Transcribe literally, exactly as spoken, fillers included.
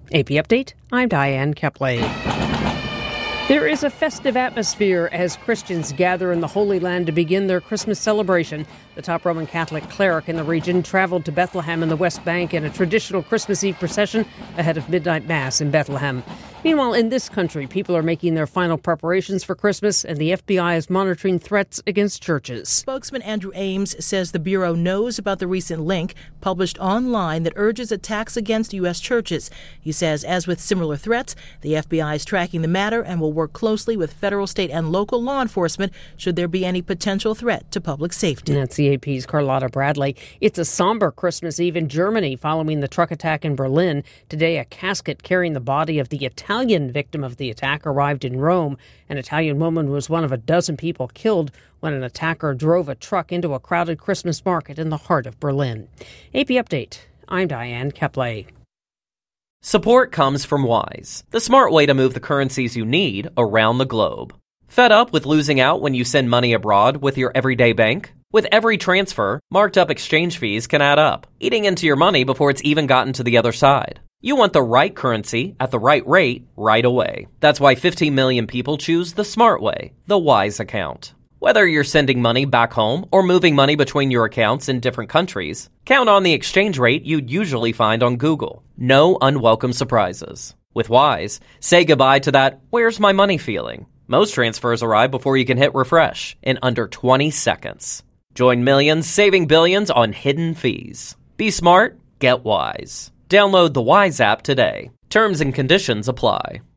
A P Update, I'm Diane Kepley. There is a festive atmosphere as Christians gather in the Holy Land to begin their Christmas celebration. The top Roman Catholic cleric in the region traveled to Bethlehem in the West Bank in a traditional Christmas Eve procession ahead of midnight mass in Bethlehem. Meanwhile, in this country, people are making their final preparations for Christmas, and the F B I is monitoring threats against churches. Spokesman Andrew Ames says the Bureau knows about the recent link published online that urges attacks against U S churches. He says, as with similar threats, the F B I is tracking the matter and will work closely with federal, state, and local law enforcement should there be any potential threat to public safety. And that's the A P's Carlotta Bradley. It's a somber Christmas Eve in Germany following the truck attack in Berlin. Today, a casket carrying the body of the Italian victim of the attack arrived in Rome. An Italian woman was one of a dozen people killed when an attacker drove a truck into a crowded Christmas market in the heart of Berlin. A P Update, I'm Diane Kepley. Support comes from Wise, the smart way to move the currencies you need around the globe. Fed up with losing out when you send money abroad with your everyday bank? With every transfer, marked up exchange fees can add up, eating into your money before it's even gotten to the other side. You want the right currency at the right rate right away. That's why fifteen million people choose the smart way, the Wise account. Whether you're sending money back home or moving money between your accounts in different countries, count on the exchange rate you'd usually find on Google. No unwelcome surprises. With Wise, say goodbye to that "where's my money" feeling. Most transfers arrive before you can hit refresh in under twenty seconds. Join millions saving billions on hidden fees. Be smart, get Wise. Download the Wise app today. Terms and conditions apply.